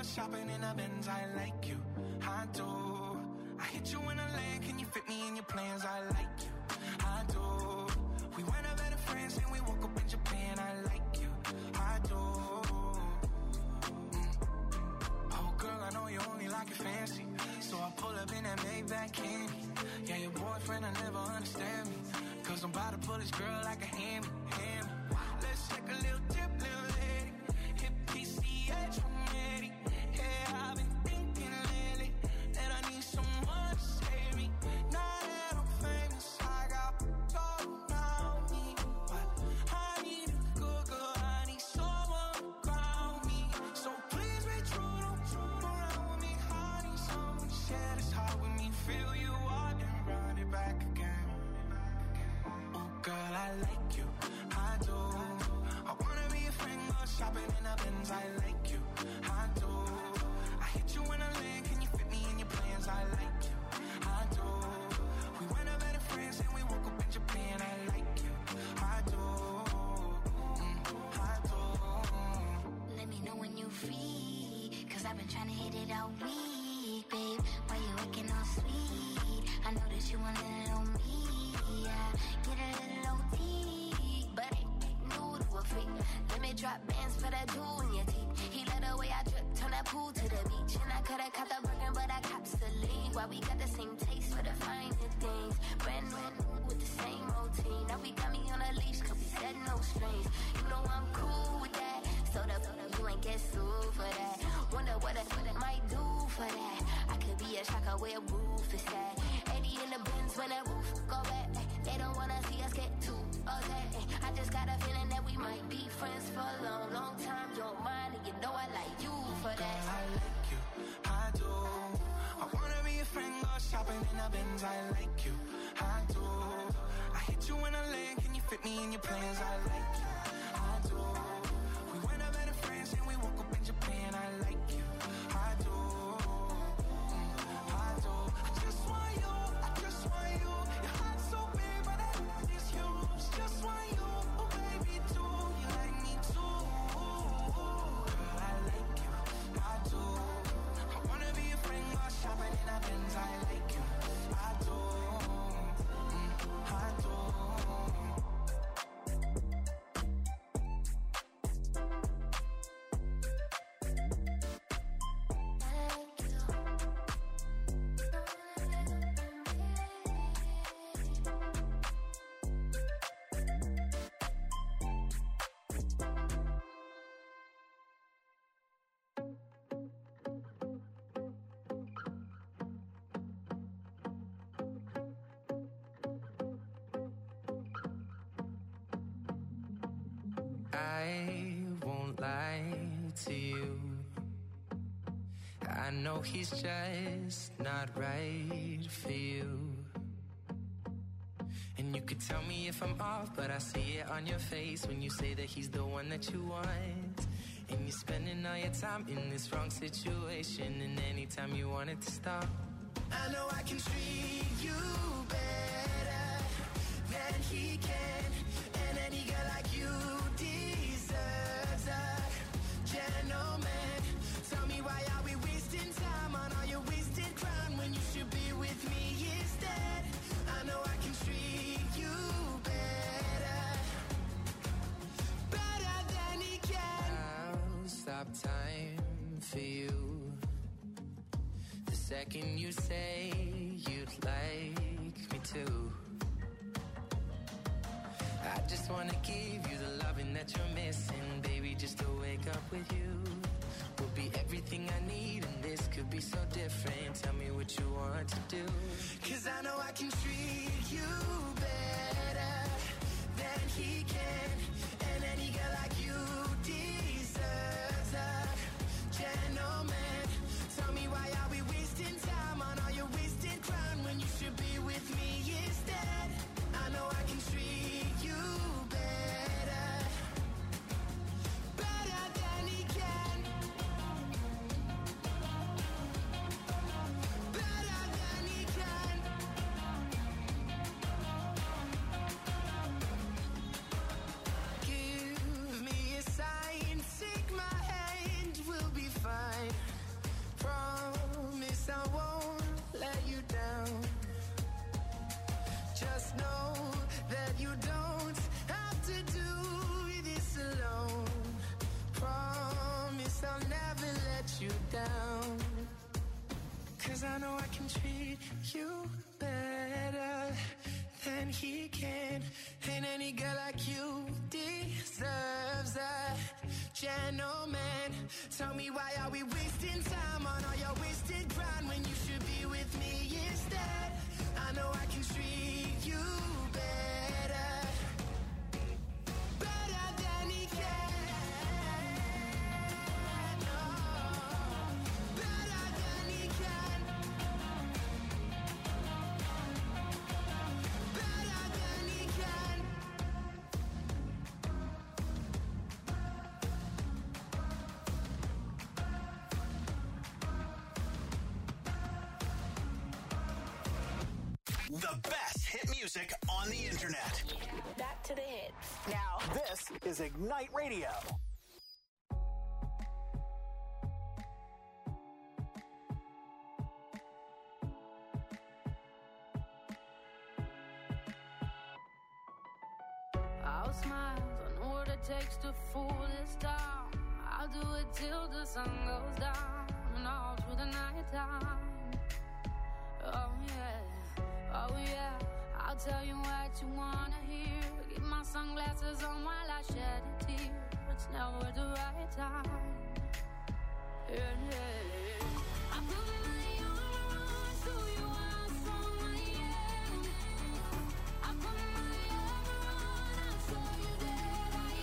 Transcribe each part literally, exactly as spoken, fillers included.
shopping in a Benz, I like you, I do. I hit you in a lane, can you fit me in your plans? I like you, I do. We went out better friends and we woke up in Japan, I like you, I do. Mm. Oh girl, I know you only like it fancy, so I pull up in that Maybach candy. Yeah, your boyfriend, I never understand me, cause I'm about to pull this girl like a hammy, hammy. Let's take a little dip, little lady. Hit P C H from Eddie. Yeah, I've been thinking lately that I need someone to save me. Now that I'm famous, I got gold around me, but I need a good girl, I need someone to ground me. So please be true, don't true around with me. I need someone to share this heart with me. Feel you up and run it back again. Oh girl, I like you, I do. I wanna be a friend, go shopping in a Benz, I like you, I do. I hit you in a lane, can you fit me in your plans? I like you, I do. We went out better friends and we woke up in Japan, I like you, I do, mm, I do. Let me know when you free, cause I've been trying to hit it all week, babe. Why you acting all sweet? I know that you want a little me, yeah. Get a little O T, but ain't new to a freak. Let me drop bands for that jewel in your teeth. He let the way I drip, turn that pool to the beach. And I could've caught the Birkin, but I cops the lead. Why we got the same taste for the finer things. Brand new with the same routine. Now we got me on a leash, cause we said no strings. You know I'm cool with that, so the you ain't get sued for that. Wonder what I, what I might do for that. I could be a shocker where a roof is at. eighty in the Benz when that roof go back. They don't wanna see us get too upset. I just got a feeling that we might be friends for a long, long time. You're mine and you know I like you for that. Girl, I like you, I do. I wanna be a friend, go shopping in a Benz, I like you, I do. I hit you in a lane, can you fit me in your plans? I like you, I do. We went out better friends and we woke up in Japan, I like you, I do, mm, I do. I just want you, I just want you. Your heart's so big, but I it's yours. Just want you, oh baby, too. You like me too, girl, I like you, I do. I wanna be a friend, go shopping in a Benz, I like you, I do, mm, I do. I won't lie to you. I know he's just not right for you. And you could tell me if I'm off, but I see it on your face when you say that he's the one that you want. And you're spending all your time in this wrong situation, and anytime you want it to stop, I know I can treat you better than he can. And any girl like you deserves a gentleman. Tell me, why are we wasting time on all your wasted crown when you should be with me instead? I know I can treat you better, better than he can. I'll stop time for you the second you say you'd like me to. I just wanna give you the loving that you're missing, baby, just to wake up with you will be everything I need, and this could be so different. Tell me what you want to do, cause I know I can treat you better than he can. And any girl like you deserves a gentleman. Tell me, why are we wasting time on all your wasted crown when you should be with me instead? I know I can treat you better, I know I can treat you better than he can. And any girl like you deserves a gentleman. Tell me, why are we wasting time on all your wasted grind when you should be with me instead? I know I can treat you better, better than he can. Oh, better than he can. Better than he can. The best hit music on the internet. Back to the hits. Now, this is Ignite Radio. I'll smile, I know what it takes to fool this town. I'll do it till the sun goes down and all through the night time. Oh yeah, oh yeah, I'll tell you what you wanna hear. Keep my sunglasses on while I shed a tear. It's never the right time. Yeah, yeah. I put my armor on so you how strong I am. I put my armor on, I'll show you that I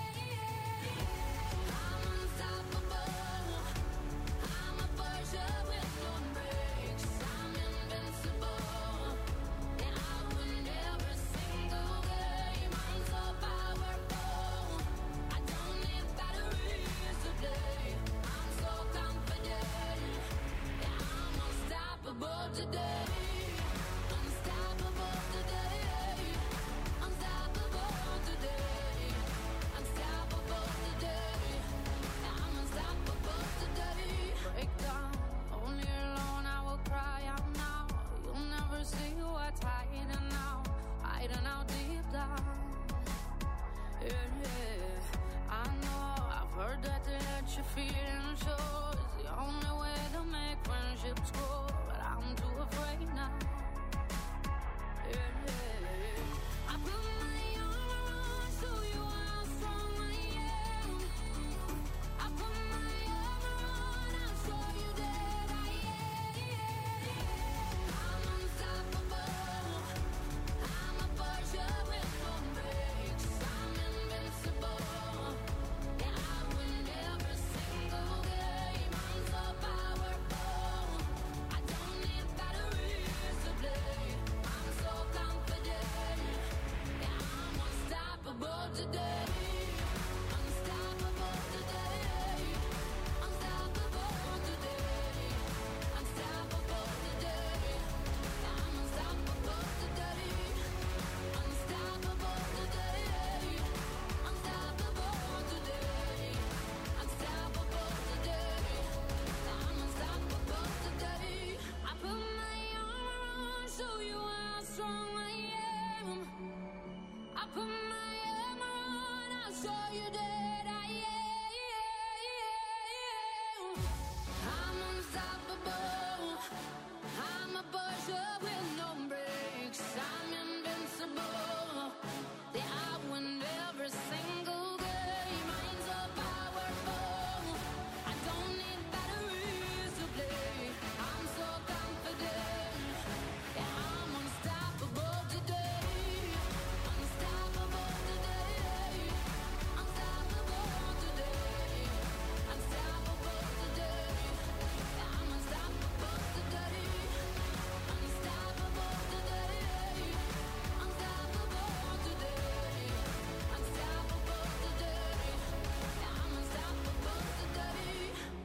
am. I'm unstoppable. I'm a Porsche with no brakes. I'm invincible. And I win every single game. I'm so powerful. I don't need batteries to play. I'm so confident. Yeah, I'm unstoppable today. Unstoppable today. Unstoppable today. Unstoppable today. Yeah, I'm unstoppable today. Break down, only alone I will cry out now. You'll never see what's hiding out, hiding out deep down. Yeah, yeah, I know, I've heard that to let you feel and show is the only way to make friendships grow, but I'm too afraid now. Yeah, yeah, I put my armor on so you how strong I am. I put my armor on, I'll show you that I am. I'm unstoppable. I'm a Porsche with no brakes. I'm invincible. Yeah, I win every single game. I'm so powerful. I don't need batteries to play. I'm so confident. Yeah, I'm unstoppable today. Unstoppable today. Unstoppable today. Unstoppable today. Yeah, I'm unstoppable today. Unstoppable today. Unstoppable today. Unstoppable today. Yeah, I'm unstoppable today. I put my armor on, show you how strong I am. I put my armor on, I'll show you that I am. I'm unstoppable. I'm a Porsche with no brakes. I'm invincible. Yeah, I win every single game. I'm so powerful. I don't need batteries to play. I'm so confident. Yeah, I'm unstoppable today. Unstoppable today. Unstoppable today. Unstoppable today. Yeah, I'm unstoppable today. Unstoppable today. Unstoppable today. Unstoppable today. Yeah, I'm unstoppable today.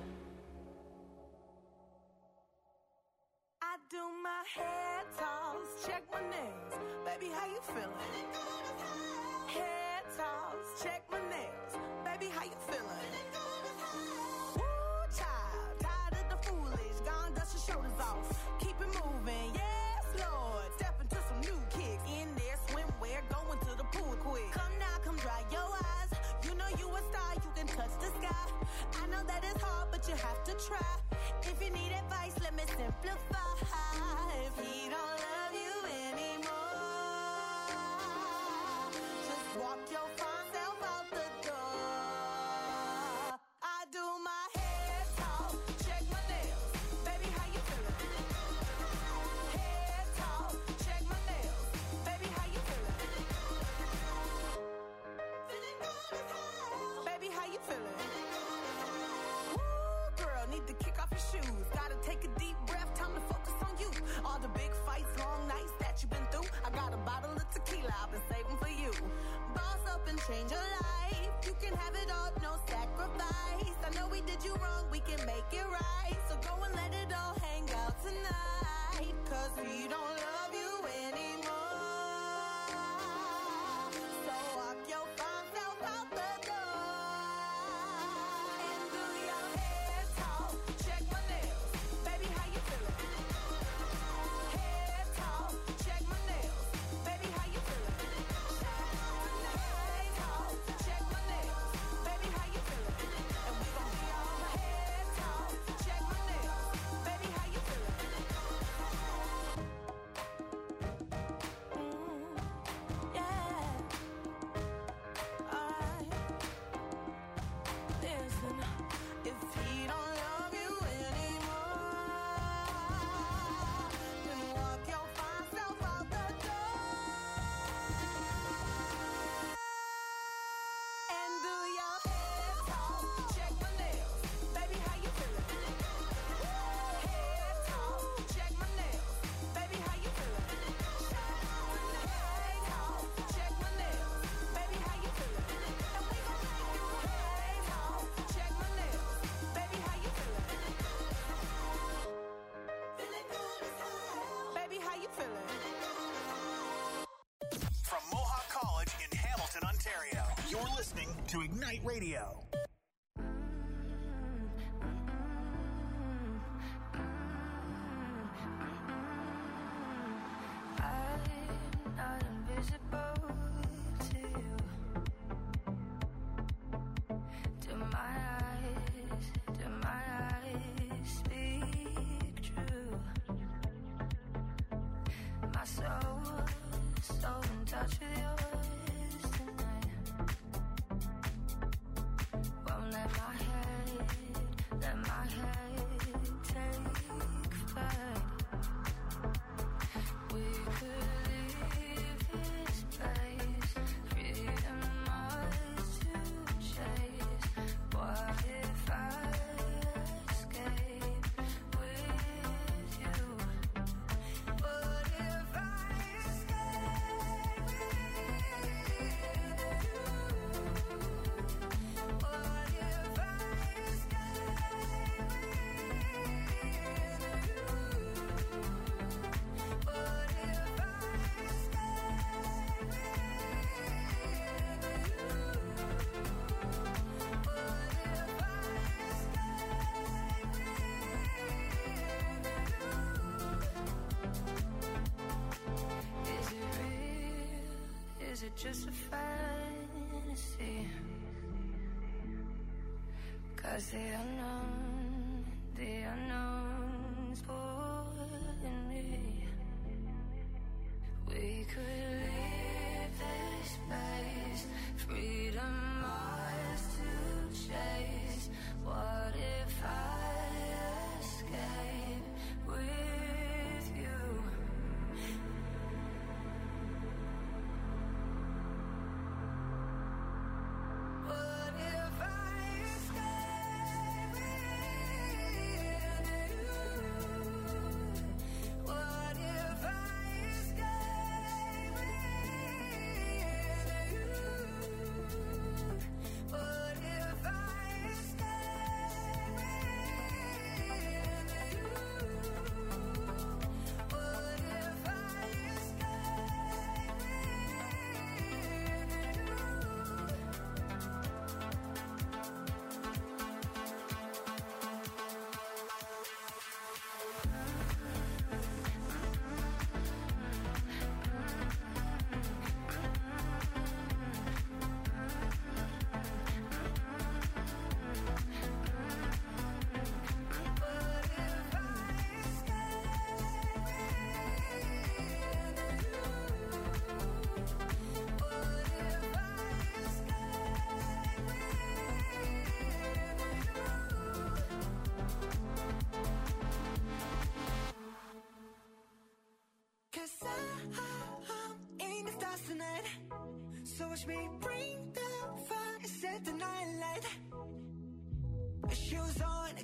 I do my hair toss, check my nails. Baby, how you feeling? Hair toss, check my nails. Baby, how you feeling? Woo, child, tired of the foolish. Gone, dust your shoulders off. Keep it moving, yes, Lord. Step into some new kicks. In there, swimwear, going to the pool quick. Come now, come dry your eyes. You know you a star, you can touch the sky. I know that it's hard, but you have to try. If you need advice, let me simplify. your shoes. Gotta take a deep breath, time to focus on you. All the big fights, long nights that you've been through. I got a bottle of tequila I've been saving for you. Boss up and change your life. You can have it all, no sacrifice. I know we did you wrong, we can make it right. So go and let it all hang out tonight. Cause we don't love you anymore. So walk your fine self out the door. And do your head talk. Check my nails. Baby, how you feeling? Head talk. Check my nails. Baby, how you feeling? Head talk. Check my nails. Baby, how you feeling? And we gon' be all head talk. Check my nails. Baby, how you feeling? Mm, yeah. Alright. Listen, if he don't love you anymore, then walk your fine self out the door. And do your head talk. Check my nails. Baby, how you feeling? Head talk. Check my nails. Baby, how you feeling? Head talk. Check my nails. Baby, how you feeling? And we gon' make you head talk. Check my nails. Baby, how you feeling? Feeling good as hell. Baby, how you feeling? From Mohawk College in Hamilton, Ontario, you're listening to Ignite Radio. I'm not invisible to you. Do my eyes, do my eyes speak true? My soul, so in touch with yours tonight. Won't let my head, let my head take flight. We could leave this place, freedom ours to chase. What if I escape with you? What if I escape with you? What if I escape with you? What if I Is it real? Is it just a fantasy? 'Cause the unknown, the unknown's pulling me. We could leave this place, freedom ours to chase. What if I escape with you? What if I escape with you? What if I escape with you? What if I escape with you? What if I escape with Cause I, I'm in the stars tonight. So watch me bring the fire, set the night light. Shoes on, get up and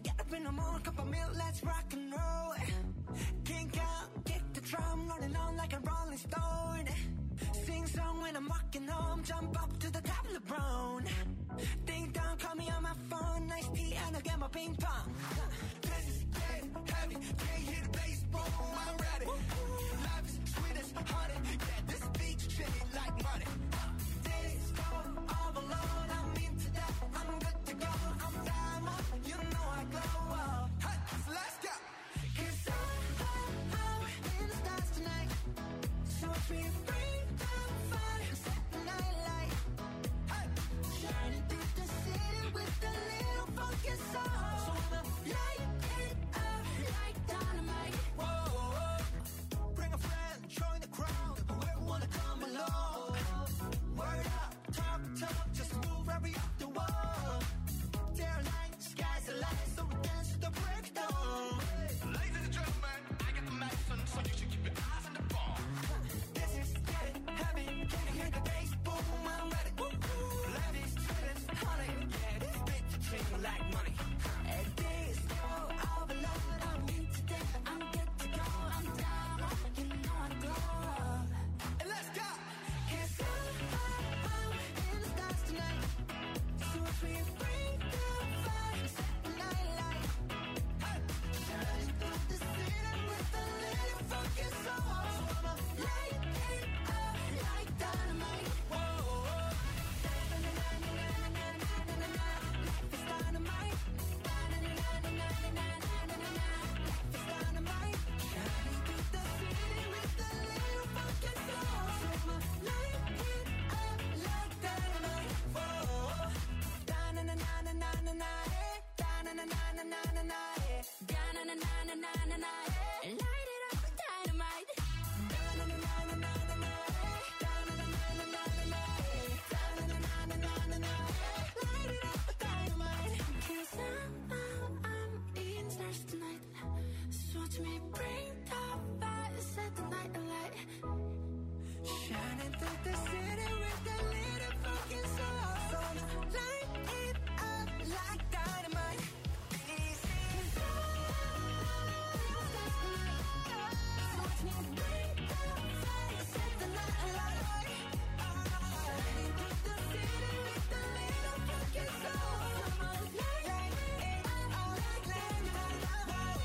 no more, cup of milk, let's rock and roll. Kink out, kick the drum, rolling on like a rolling stone. Sing song when I'm walking home, jump up to the top of the brown. Ding dong, call me on my phone, nice tea and I'll get my ping pong. This is getting heavy, can't hear the bass, boom, I'm ready. Life is sweet as honey, yeah, this beat's treated like money. This go all alone, I'm into that, I'm good to go, I'm diamond, you know I glow up. Hey, so let's go. Cause I'm, I'm, I'm in the stars tonight, so watch me bring the fire, set the night light. Hey, shining through the city with a little funky soul. So I'ma light it up like dynamite. Whoa, bring a friend, join the crowd, whoever wanna come along. Word up, talk, talk, just move right up the wall. Day or night, sky's the light, so we dance to the breakdown. Ladies and gentlemen, I got the medicine, so you should keep your eyes on the ball. This is getting heavy, can you hear the bass? Boom, I'm ready. Life is sweet as honey, yeah, this beat to treat me like money. And this go all alone, I'm into that, I'm good to go, I'm down, you know I glow. And let's go. Cause I'm, I'm, I'm in the stars tonight, so if we bring the fire, set the night light. Hey, shining through the city with a little funky soul. So I'ma light it up like dynamite. Whoa, na-na-na-na-na-na-na-na-na-na. Life is dynamite. Na-na-na-na-na-na-na-na-na-na. Life is dynamite. Shining through the city with a little funky soul. So I'ma light it up like dynamite. Whoa, da-na-na-na-na-na-na-na. Da-na-na-na-na-na-na. Da-na-na-na-na-na-na. Light it up with dynamite. Da-na-na-na-na-na-na. Da-na-na-na-na-na-na. Da-na-na-na-na-na-na. Light it up with dynamite. 'Cause I'm, I'm, I'm in stars tonight. So watch me bring the fire, set the night alight. Shining through the city with a little fucking soul. So I'ma light it up like dynamite. Easy. 'Cause I'm in stars tonight. So watch me bring the fire, set the night alight. Shining through the city with a little fucking soul. So I'ma light it up like dynamite.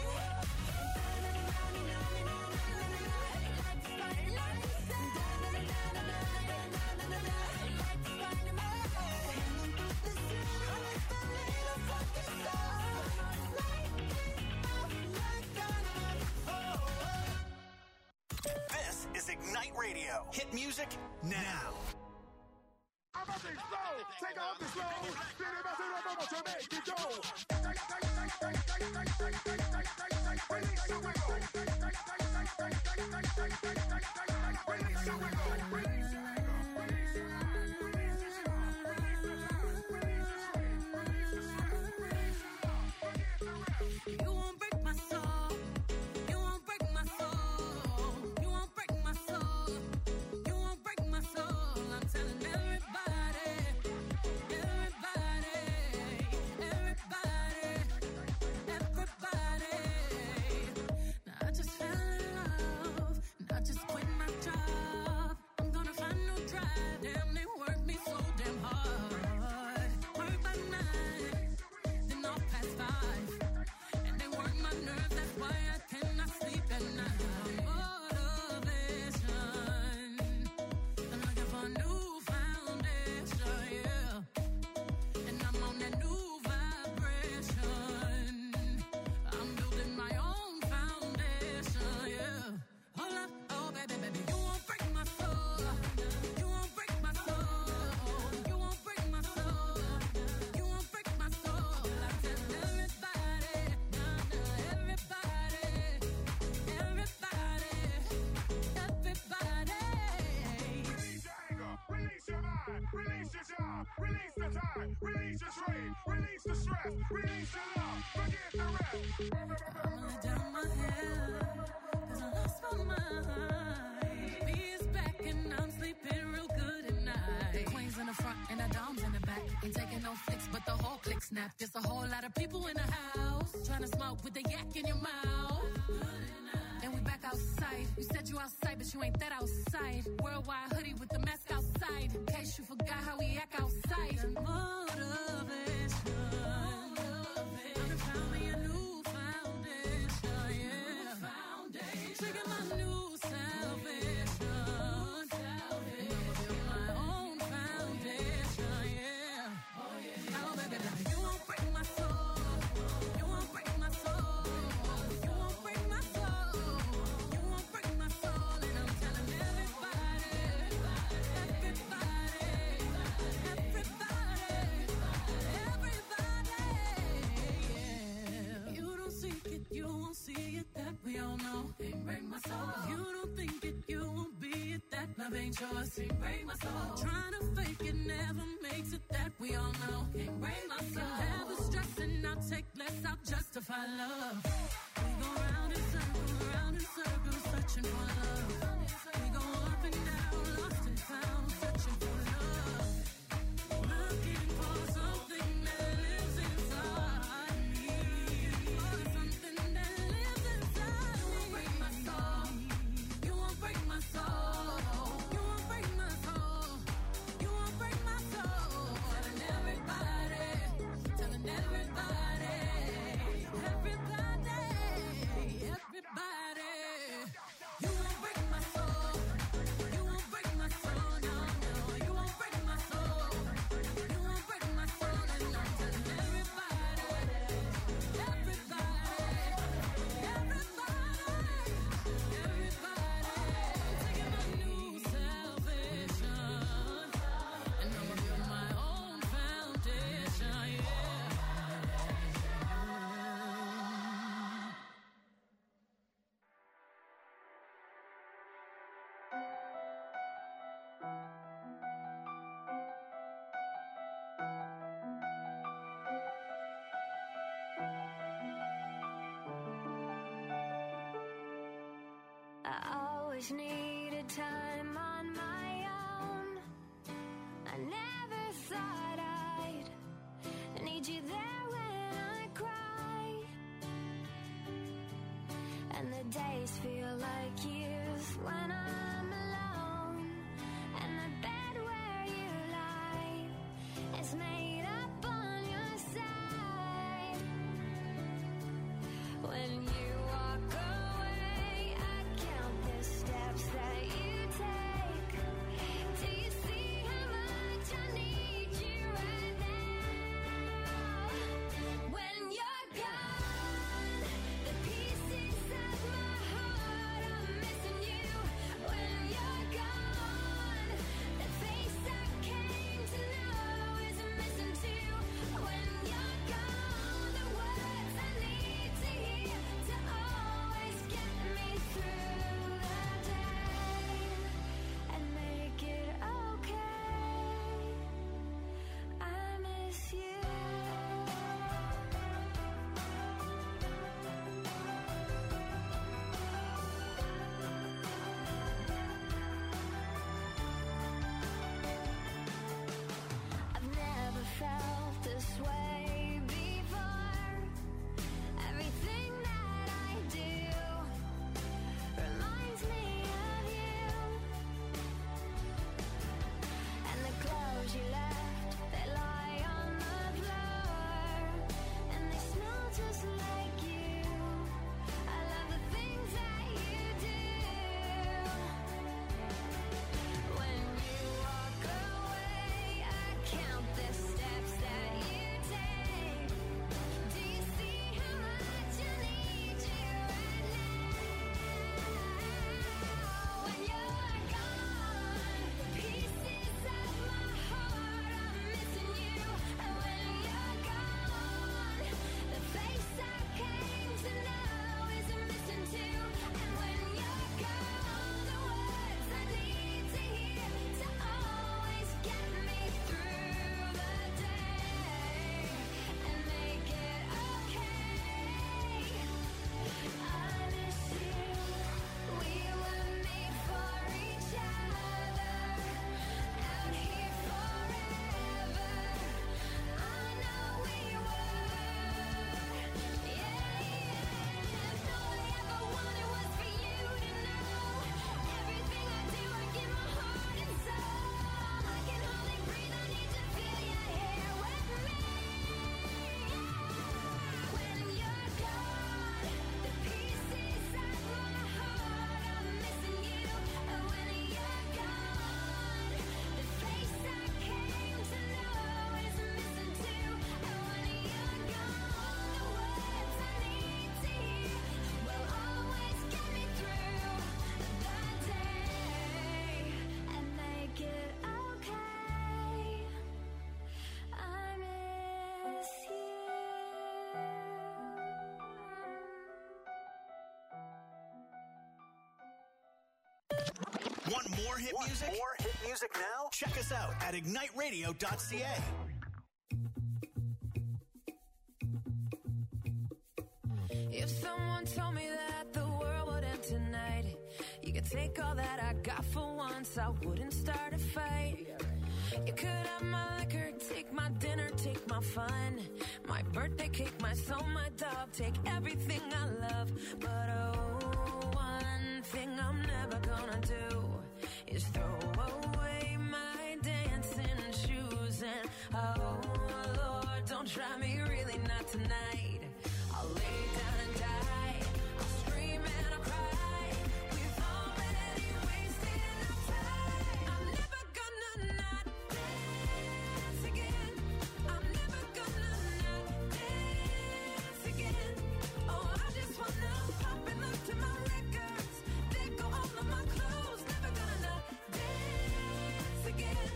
This is Ignite Radio. Hit music now. I'm up and slow, take off the slow. City bus and I'm about to make it go. Release your wiggle. Release your wiggle. Release your You won't break my soul. You won't break my soul. You won't break my soul. You won't break my soul. I'm telling everybody, everybody, everybody, everybody. Now I just fell in love. Now I just quit my job. I'm gonna find no drive. Damn, they work me so damn hard. Work by nine, then off past five. And they work my nerves, that's why I cannot sleep at night. Motivation, I'm looking for a new foundation, yeah. And I'm on that new vibration. I'm building my own foundation, yeah. Hold up, oh baby, baby, you won't break my soul. You won't break my soul. You won't break my soul. You won't break my soul. I tell everybody, nah, nah, everybody, everybody, everybody. Release your anger, release your mind, release your job, release the time, release your trade, release the stress, release the love, forget the rest. I'm gonna down my head, 'cause I lost my mind. B is back and I'm sleeping real good at night. The queen's in the front and the dom's in the back. Ain't taking no flicks, but the whole click snap. There's a whole lot of people in the house trying to smoke with the yak in your mouth. And we back outside. You said you outside, but you ain't that outside. Worldwide hoodie with the mask outside. In case you forgot how we act outside. Motivation. I'm found me a new foundation, yeah. Trigger my new salvation. And I'ma build my own foundation, yeah. Oh, baby, now you won't break my soul. You won't break my soul. You won't break my soul. You won't break my soul. And I'm telling everybody, everybody, everybody, everybody, yeah. You don't seek it, you won't see it, that we all know. Can't break my soul. You don't think it, you won't be it, that love ain't yours. Can't break my soul. Trying to fake it never makes it, that we all know. Can't break my soul. Have the stress and I'll take less, I'll justify love. We go round in circles, round in circles, searching for love. We go up and down, lost and found, searching for love. Looking for something that lives inside me. For something that lives inside me. You won't break my soul. You won't break my soul. You won't break my soul. You won't break my soul. Telling everybody, telling everybody, everybody, everybody. You won't break my soul. You won't break my soul. No, no. You won't break my soul. You won't break my soul. And I'm telling everybody, everybody, everybody, everybody. Taking my new salvation. And I'ma build my own foundation, yeah. I always needed time on my own. I never thought I'd need you there when I cry. And the days feel like years when I'm alone. And the bed where you lie is made up on your side. When you walk away, I count the steps that you take. Do you see how much I need you right now? When you're gone, the pieces of my heart are missing you. When Want more hit Want music? More hit music now? Check us out at ignite radio dot c a. If someone told me that the world would end tonight, you could take all that I got for once, I wouldn't start a fight. You could have my liquor, take my dinner, take my fun, my birthday cake, my soul, my dog, take everything I love. But oh, one thing I'm never gonna do is throw away my dancing shoes. And oh Lord, don't try me, really not tonight. I'll lay down and die, I'll scream and I'll cry. We've already wasted enough time. I'm never gonna not dance again. I'm never gonna not dance again. Oh, I just wanna pop and look to my records, let go all of my clothes. Never gonna not dance again.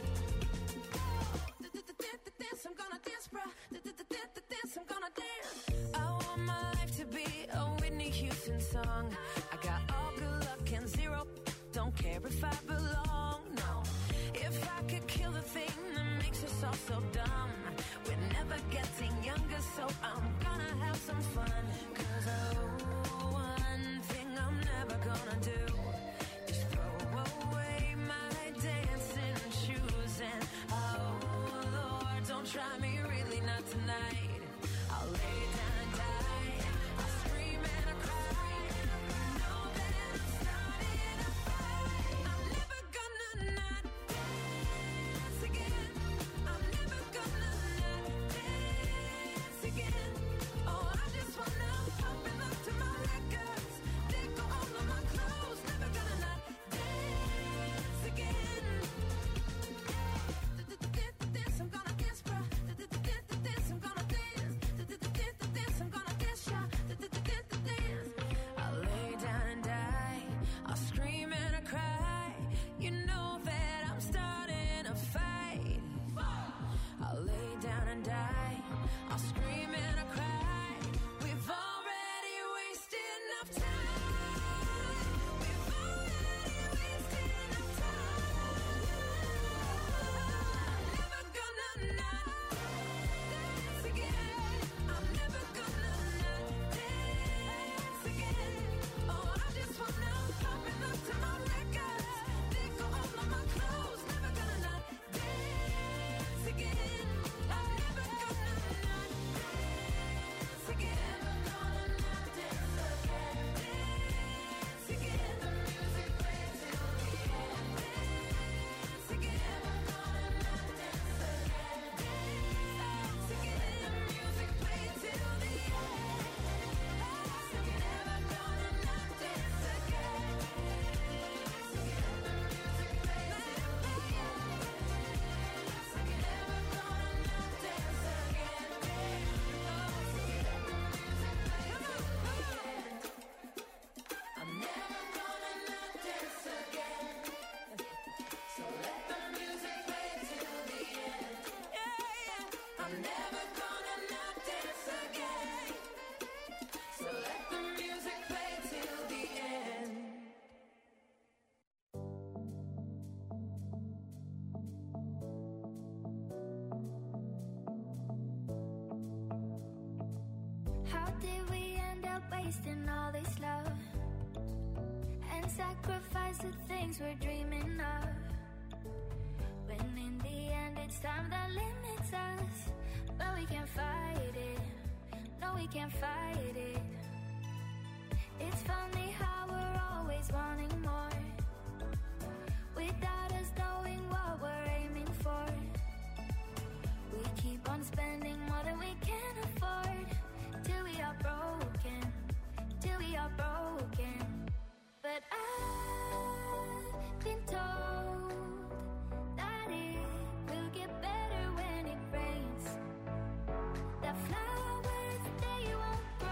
Dance, I'm gonna dance, bruh. Dance, I'm gonna dance. I want my life to be a Whitney Houston song. I got all good luck and zero, don't care if I belong, no. If I could kill the thing that makes us all so dumb, we're never getting younger, so I'm gonna have some fun. Cause oh, one thing I'm never gonna do is throw away my dancing shoes. And oh Lord, don't try me, really not tonight. I'll lay down and die, I'll scream and I'll cry. Know that I'm starting a fight. I'm never gonna not dance again. I'm never gonna not dance again. Oh, I just wanna pop and look to my records, let go all of my clothes. Never gonna not dance again. Dance, I'm gonna dance, bruh. Dance, I'm gonna dance. Dance, I'm gonna dance, yeah. Dance. I'll lay down and die, I'll scream and I cry. You know that I'm starting a fight. I'll lay down and die, I'll scream and I cry. We've already wasted enough time. We've already wasted enough time. I'm never gonna not dance again. I'm never gonna not dance again. Oh, I just wanna pop and look to my records, let go all of my clothes. Never gonna not dance again. I'm never gonna not dance again. Never gonna not dance again. Dance again. The music plays till the end. Dance again. Never gonna not dance again. Dance again. The music plays till the end. Dance again. Never gonna not dance again. Dance again. The music plays till the end. Dance again. Never gonna not dance again. Dance again. The music plays till the end. I'm never gonna not dance again. So let the music play till the end. Yeah, yeah. I'm never gonna not dance again. So let the music play till the end. How did we end up wasting all this love and sacrifice the things we're dreaming of? When in the end it's time that limits us, but we can't fight it. No, we can't fight it. It's funny how we're always wanting more without us knowing what we're aiming for. We keep on spending more than we can afford, till we are broken, till we are broken. But I've been told that it will get better when it rains, that flowers they won't grow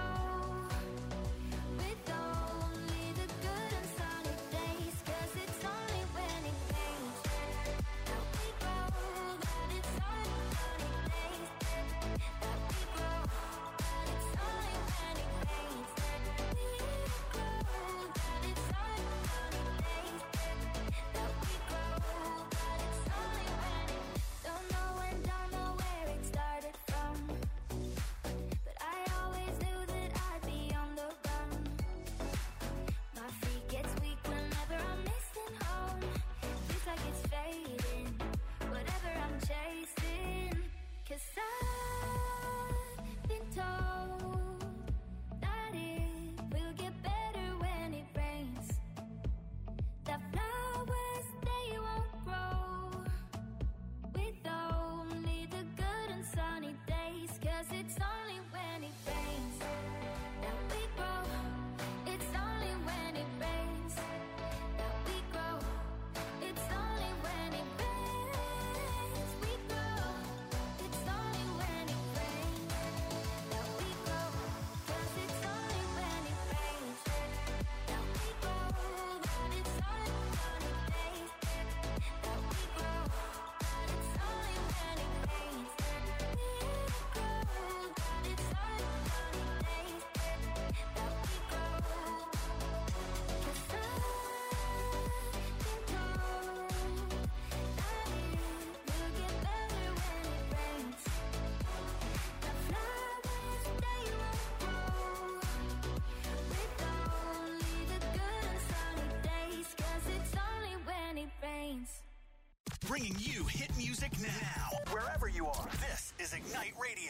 bringing you hit music now. Wherever you are, this is Ignite Radio.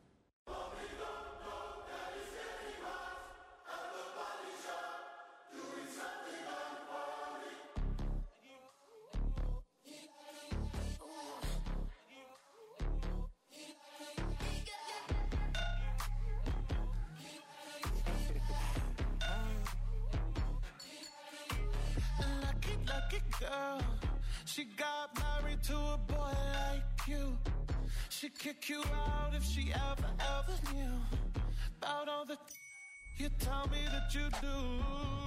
Girl, she got married to a boy like you. She'd kick you out if she ever, ever knew about all the you tell me that you do.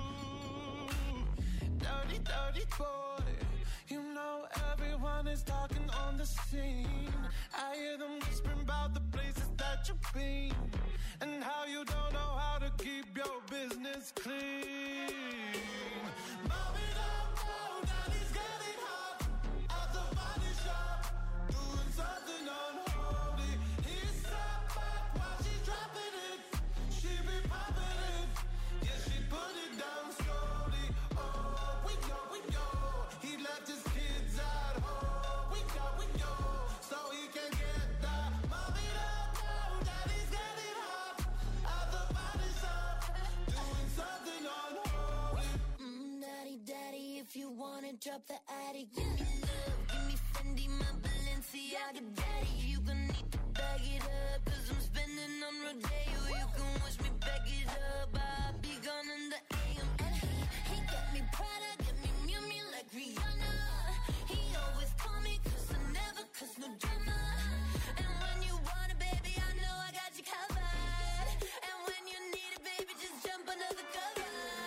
Dirty, dirty boy. You know everyone is talking on the scene. I hear them whispering about the places that you've been and how you don't know how to keep your business clean. Mommy, don't know that he's getting hot at the body shop, doing something unholy. He sat back while she's dropping it. She be popping it. Yeah, she put it down slowly. Oh, we go, we go. He left his kids at home. We go, we go. So he can get that. Mommy, don't know that he's getting hot at the body shop, doing something unholy. Mm, daddy, daddy, if you wanna drop the attic, give me love, give me Fendi, my Balenciaga, daddy. You gon' need to bag it up, cause I'm spending on Rodeo. You can wish me back it up, I'll be gone in the A M. And he, he got me Prada, got me Miu Miu like Rihanna. He always call me cause I never cause no drama. And when you want it, baby, I know I got you covered. And when you need it, baby, just jump under the covers.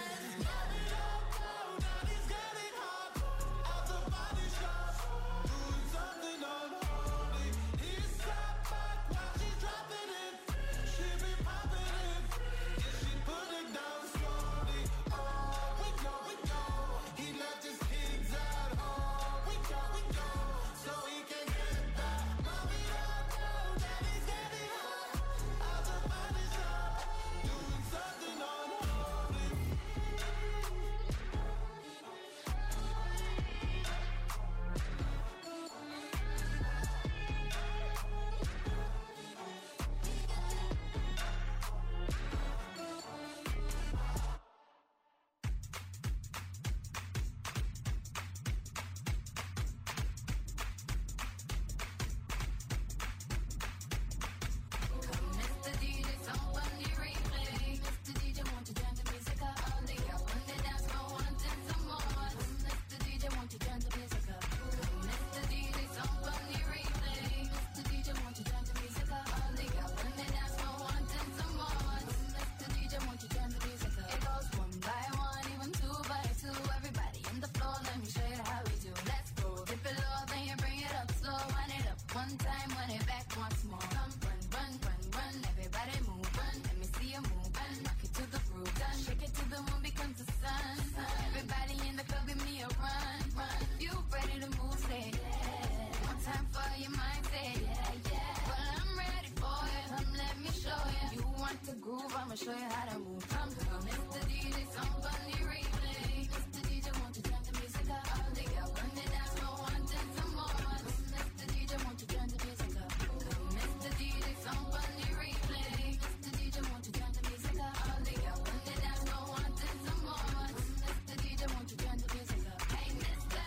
I'ma show you how to move. Come, come, Mister D J, somebody replay. Mister D J, won't you turn the music up? All the girl, when they dance, no one ten some more. Mister D J, won't you turn the music up? Come, Mister D J, somebody replay. Mister D J, won't you turn the music up? All the girl, when they dance, no one ten some more. Mister D J, won't you turn the music up? Hey, Mister,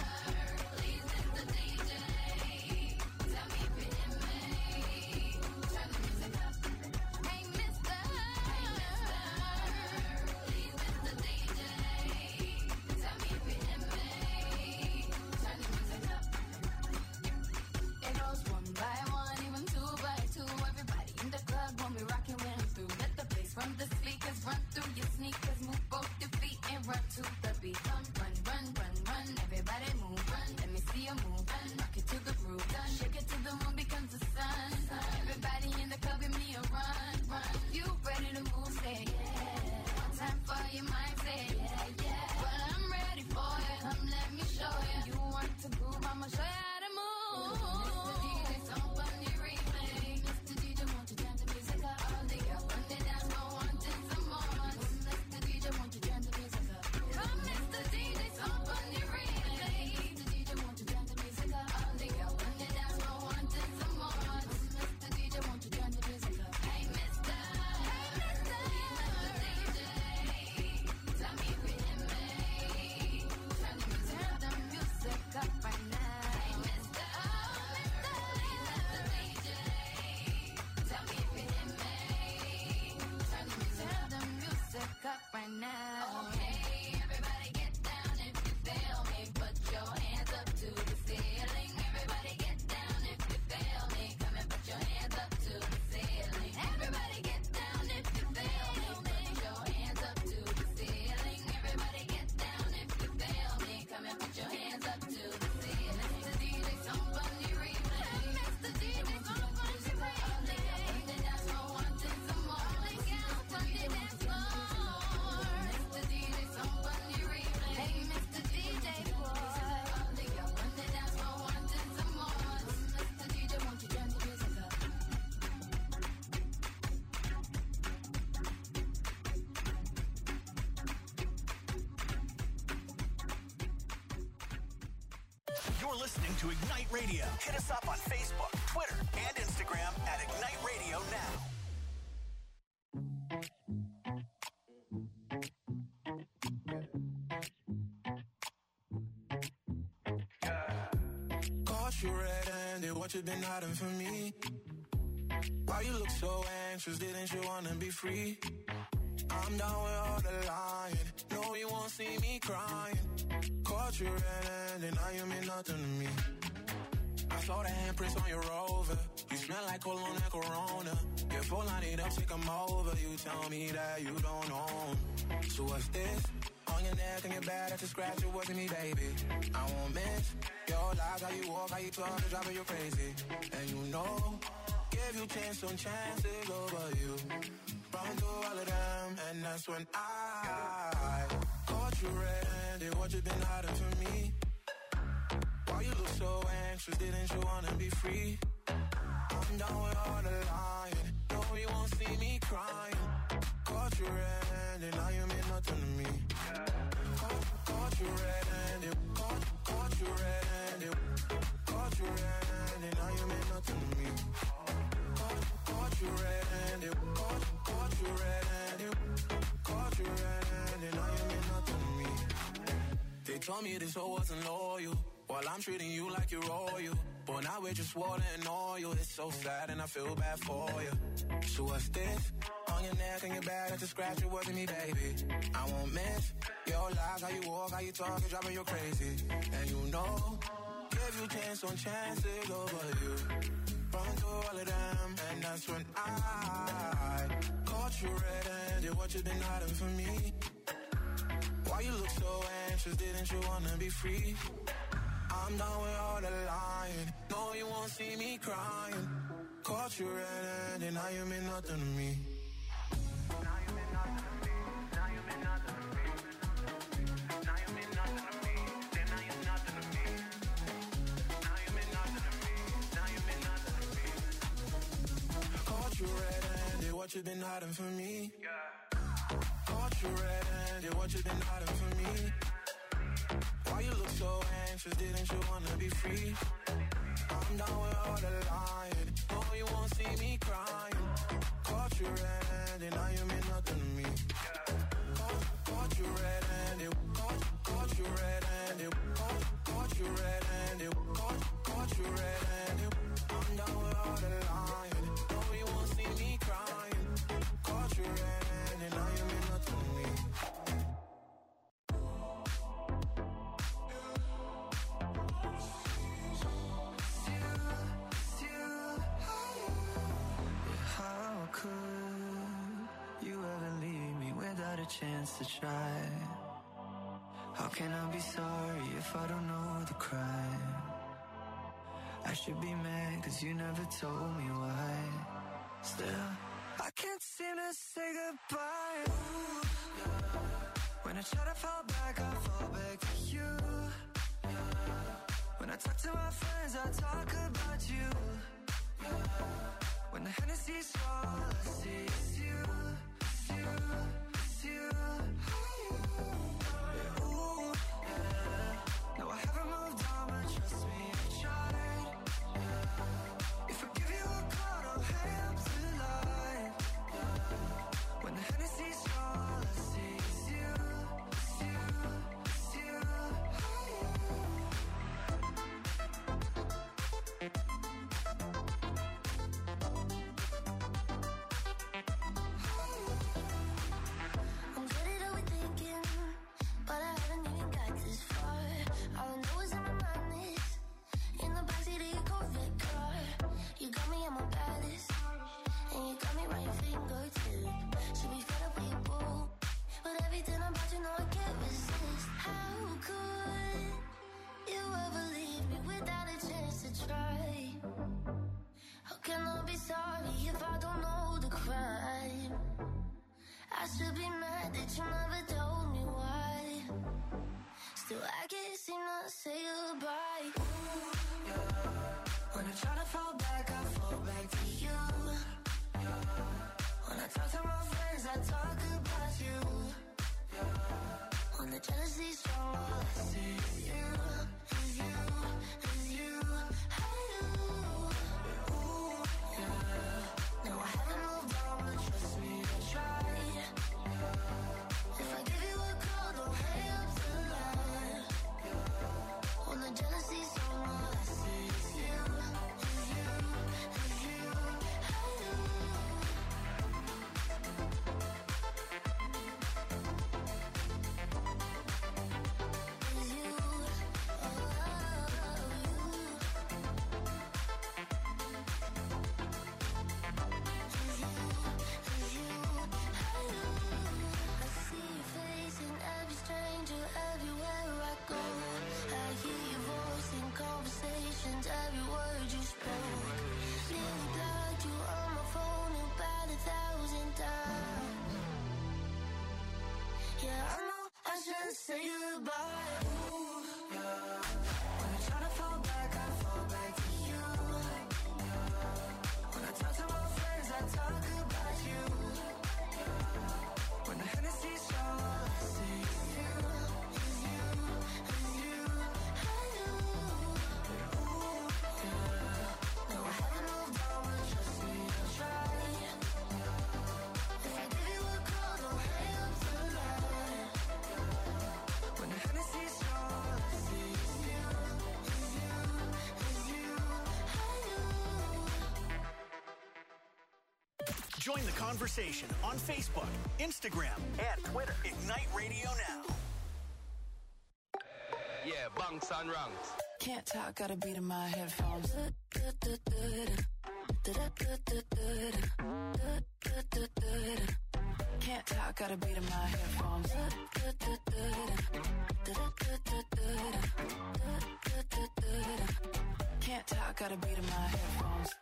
please, Mister D J, tell me if you're in me. Turn the music up. Hey, Mister, hey, Mister, please, Mister You're listening to Ignite Radio. Hit us up on Facebook, Twitter, and Instagram at Ignite Radio Now. Caught you red-handed, what you been hiding from me? Why you look so anxious, didn't you wanna be free? I'm down with all the lying, no you won't see me crying. Caught you red-handed, now you mean nothing to me. I saw the handprints on your Rover, you smell like cologne and Corona. Your phone line it up, take 'em over, you tell me that you don't own. So what's this? On your neck and your back, that's a scratch, it wasn't me, baby. I won't miss your lies, how you walk, how you talk, it's driving you crazy. And you know, give you chance on chances over you. Run through all of them, and that's when I caught you red-handed, what you been hiding from me? Why you look so anxious, didn't you wanna be free? I'm down with all the lying, no you won't see me crying. Caught you red-handed, now you mean nothing to me. Caught, caught you red-handed, caught, caught you red-handed, caught you red-handed, now you mean nothing to me. Caught, caught you red-handed, caught, caught you red-handed, caught you red-handed, now you mean nothing to me. They told me this hoe wasn't loyal, while I'm treating you like you're royal. But now we're just water and oil. It's so sad and I feel bad for you. So what's this? On your neck and your back, that's a scratch, it wasn't me, baby. I won't miss your lies, how you walk, how you talk, it's driving you crazy. And you know, give you chance on chances over you. Run through all of them, and that's when I caught you red-handed, what you been hiding from me? Why you look so anxious, didn't you wanna be free? I'm done with all the lying, no you won't see me crying. Caught you red-handed, now you mean nothing to me. Now you mean nothing to me, now you mean nothing to me. Now you mean nothing to me, then now you're nothing to me. Now you mean nothing to me, now you mean nothing to me. Caught you red-handed, what you been hiding from me? Caught you red-handed, what you been hiding from me? Why you look so anxious, didn't you wanna be free? I'm down with all the lying, no you won't see me crying. Caught you red-handed, now you mean nothing to me. Caught, caught you red-handed, caught, caught you red-handed, caught, caught you red-handed, caught, caught you red-handed. I'm down with all the lying, no you won't see me crying. Caught you red-handed, now you mean nothing to me. A chance to try. How can I be sorry if I don't know the crime? I should be mad cause you never told me why. Still, I can't seem to say goodbye. Ooh, yeah. When I try to fall back, I fall back to you. Yeah. When I talk to my friends, I talk about you. Yeah. When the Hennessy's all I see is you, it's you. You, yeah, ooh, yeah. No, I haven't moved on, but trust me, I tried. Yeah. If I give you a call, I'll hang up tonight. Yeah. When the Hennessy's all I see is you, it's you, it's you. say goodbye. Ooh, yeah. When I try to fall back, I fall back to you. Yeah. When I talk to my friends, I talk about you. Yeah. When the Hennessy's strong, all I see is you, is you, is you, I know. Ooh, yeah. No, I haven't moved on, but trust me, I'll try. Yeah. If I give you a call, don't hang up the line. Yeah. When the Hennessy's strong, all I see is you, is you, is you, I know. Join the conversation on Facebook, Instagram, and Twitter. Ignite Radio Now. Yeah, bunks and ranks. Can't talk, got a beat in my headphones. Can't talk, got a beat in my headphones. Can't talk, got a beat in my headphones.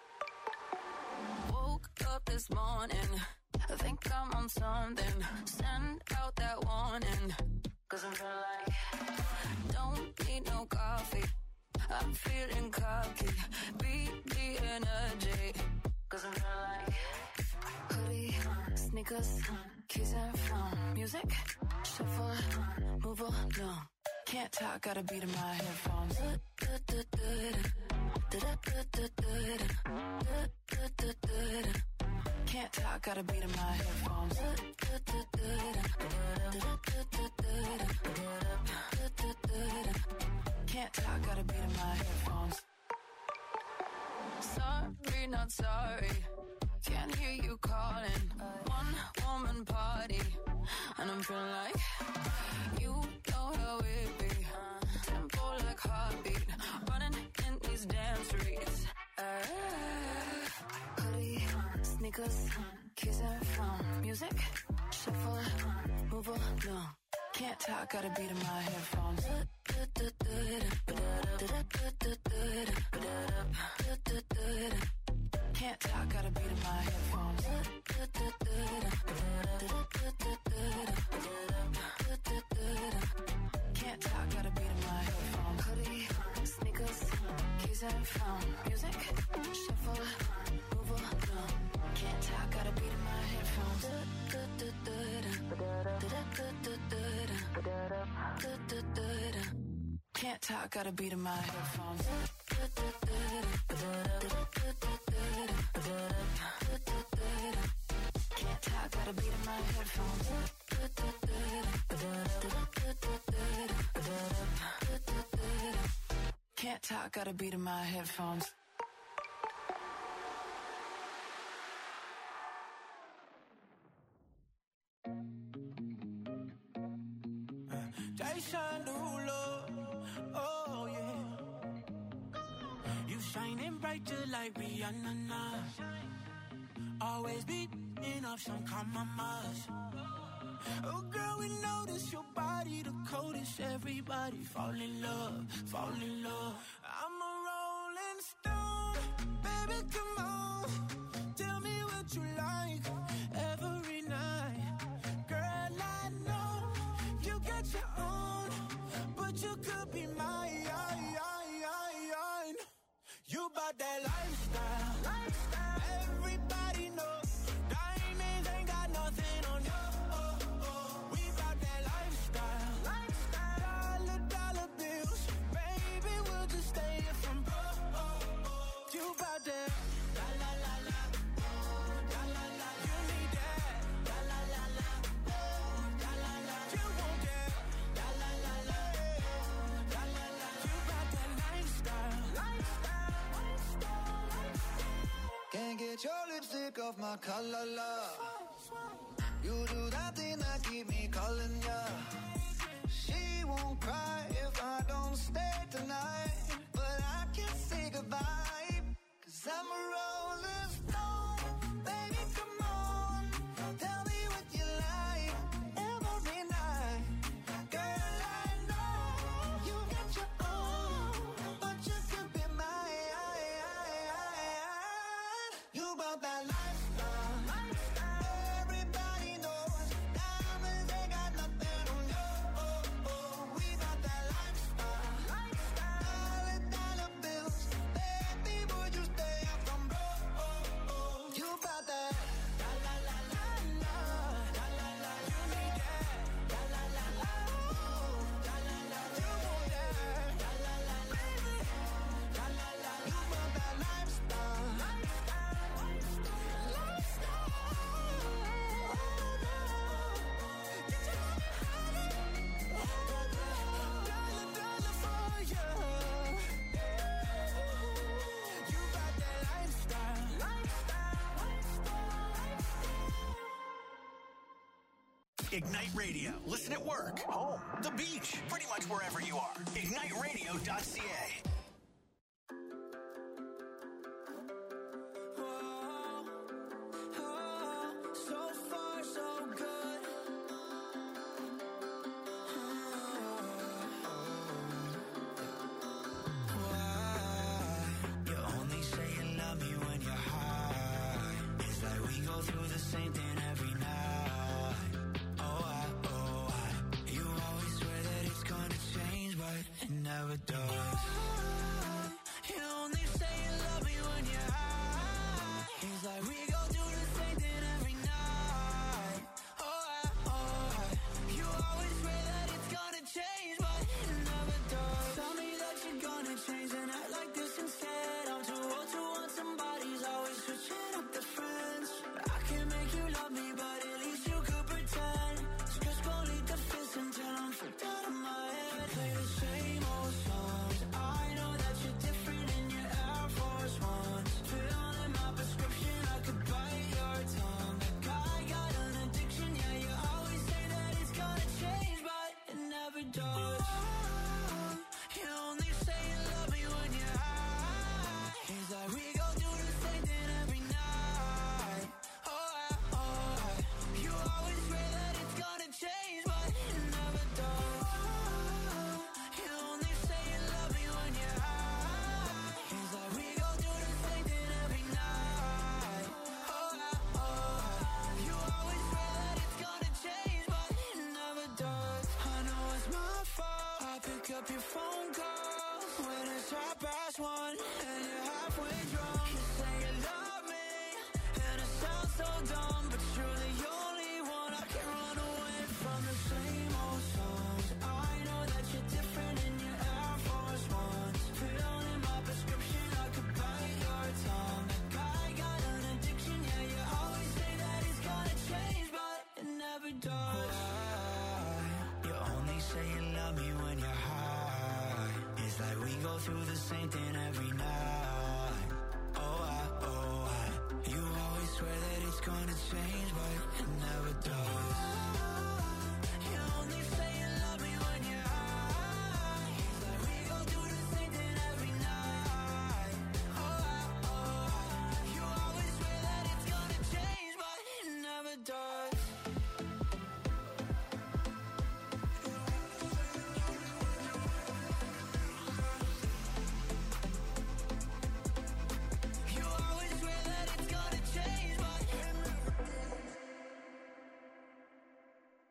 Woke up this morning, I think I'm on something. Send out that warning, cause I'm feeling like don't need no coffee. I'm feeling cocky, beat the energy, cause I'm feeling like hoodie, sneakers, keys and phone. Music, shuffle, move along. Can't talk, got a beat in my headphones. Can't talk, got a beat in my headphones. Can't talk, got a beat in my headphones. Sorry, not sorry. Can't hear you calling. One woman party, and I'm feeling like you know how it be. Tempo like heartbeat, running in these damn streets. Uh, hoodie, sneakers, keys and phone. Music, shuffle, move along. Can't talk, got a beat in my headphones. Can't talk, got a beat in my headphones. Can't talk, got a beat in my headphones. Hoodie, sneakers, keys and phone. Music, shuffle, move along. Can't talk, got a beat in my headphones. Can't talk, got a beat in my headphones. Can't talk, got a beat in my headphones. Can't talk, got a beat in my headphones. Jason Derulo, oh yeah. You shining bright just like Rihanna now. Always beating up some compromise. Oh girl, we notice your body the coldest. Everybody fall in love, fall in love. I'm a rolling stone, baby, come on. Tell me what you like every night. Girl, I know you got your own, but you could be mine. You bout that lifestyle, lifestyle. Everybody knows diamonds ain't got nothing on you. Oh, oh. We bout that lifestyle, lifestyle. Dollar, dollar bills, baby, we'll just stay here from broke. Oh, oh. You bout that, la la la la, la la la. You need that, la la la la, la la la. You want that, la la la la, la la la. You bout that lifestyle, lifestyle. Can't get your lipstick off my collar, love. You do that thing that keep me calling ya. She won't cry if I don't stay tonight, but I can't say goodbye, cause I'm a rolling stone. Baby, come on, tell me what you like every night. Girl, I know you got your own, but you could be mine. You about that lifestyle, lifestyle. Everybody knows diamonds ain't got nothing on you. Oh, Ignite Radio. Listen at work, home, the beach, pretty much wherever you are. ignite radio dot c a. Never does. You only say you love me when you're high. It's like we go do the same thing every night. Oh, I, oh, I. You always swear that it's gonna change, but it never does. Tell me that you're gonna change and act like this instead. I'm too old to want somebody's always switching up the friends. I can make you love me, but at least you could pretend. Stress gon' lead the fist until I'm freaked out of my head. Play the same old songs. I know that you're different in your Air Force Ones. Filling my prescription, I could bite your tongue. That guy got an addiction, yeah, you always say that it's gonna change, but it never does. You only say you love me when you're high. It's like we go do the same thing every night. Oh, I, oh, I. You always swear that it's gonna change, but it never does. You only say you love me when you're high. It's like we go do the same thing every night. Oh, I, oh, I. You always swear that it's gonna change, but it never does. I know it's my fault. I pick up your phone calls when it's half past one and you're halfway drunk. You say you love me and it sounds so dumb, but you're the only one I can run away from. The same old songs. I know that you're different in your Air Force Ones. Filling my prescription, I could bite your tongue. That guy got an addiction, yeah, you always say that it's gonna change, but it never does. You only say you love me when you're high. It's like we go through the same thing every night. Oh, I, oh, I. You always swear that it's gonna change, but it never does. You only say you love me when you're high. It's like we go do the same thing every night. Oh, I, oh, I. You always swear that it's gonna change, but it never does. You always swear that it's gonna change, but it never does.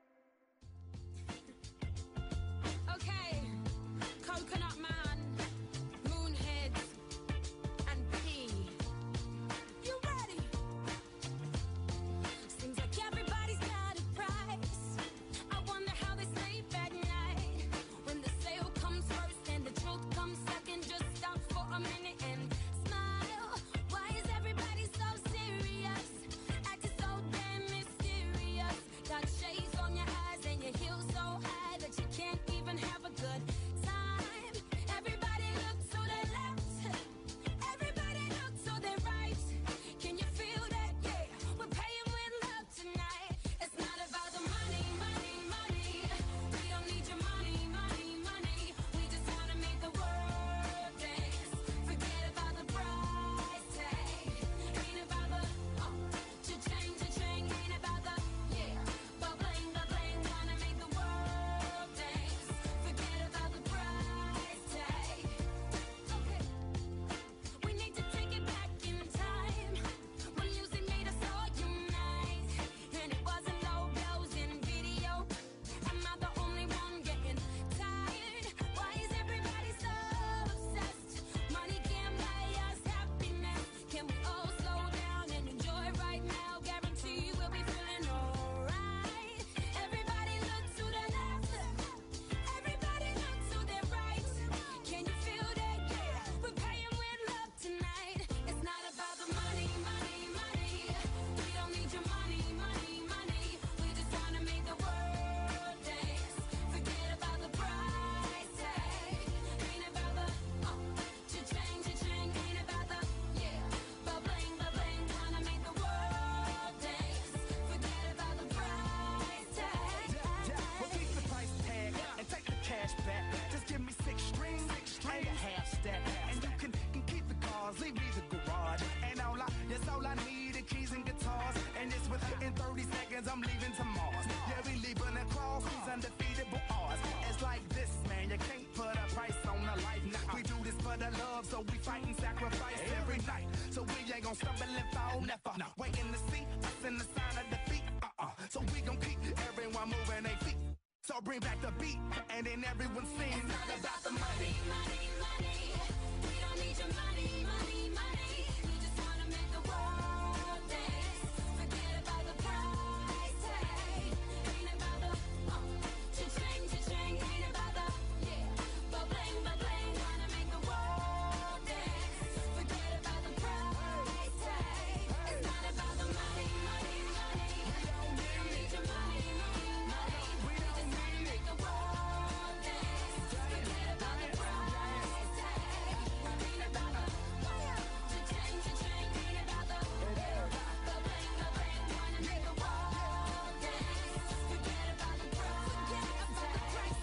seconds, I'm leaving to Mars. Yeah, we leaving across these undefeatable odds. It's like this, man, you can't put a price on a life. Nah, we do this for the love, so we fight and sacrifice every night. So we ain't gon' stumble and fall, never. No. Waiting to see us in the sign of defeat. Uh-uh. So we gon' keep everyone moving their feet. So bring back the beat, and then everyone sings. It's not about the money, money, money. We don't need your money, money, money. We just wanna make the world dance. Forget about the price tag. Ain't about the uh, cha-ching, cha-ching. Ain't about the yeah, ba-bling, ba-bling. Wanna make the world dance. Forget about the price tag. It's not about the money, money, money. We don't need your money, money, money. We just wanna make the world dance. Forget about the price tag. Ain't about the cha-ching, cha-ching. Ain't about the ba-bling, ba-bling. Wanna make the world dance. Forget about the price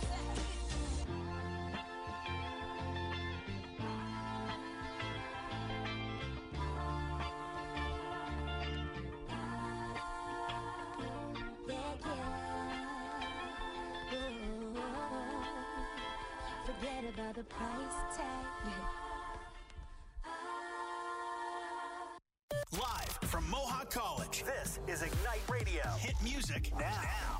Forget about the price tag. Live from Mohawk College, this is Ignite Radio. Hit music now.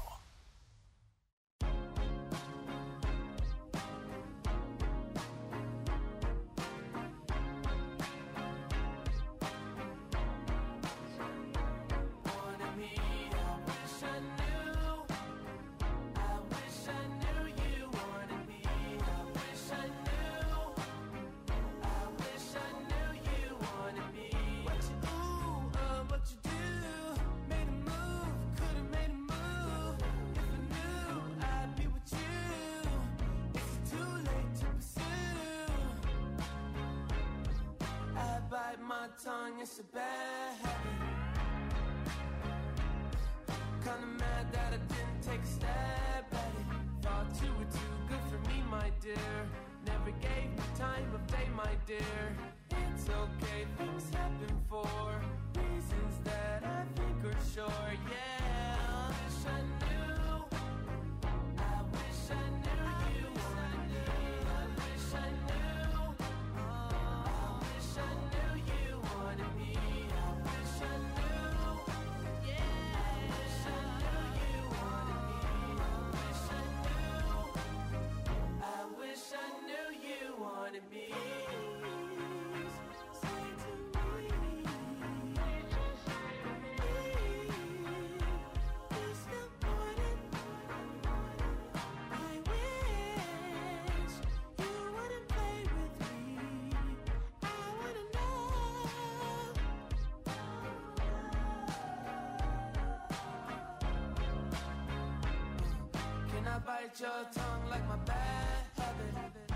Tongue, it's a bad habit. Kinda mad that I didn't take a stab at it. Thought you were too good for me, my dear. Never gave me time of day, my dear. It's okay, things happen for reasons that I think are sure. Yeah, I wish I knew. I wish I knew you. I wish I knew. I wish I knew you wanted me. I wish I knew. Yeah, I wish I knew you wanted me. I wish I knew. I wish I knew you wanted me. Say to me, you still want it. I wish you wouldn't play with me. I wanna know. Can I bite your tongue like my bad habit?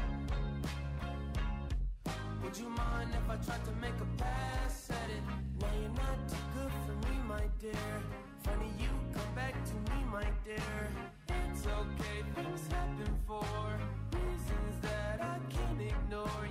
Would you mind if I tried to make a pass at it? Now you're not too good for me, my dear. Funny you come back to me, my dear. It's okay, things happen for reasons that I can't ignore.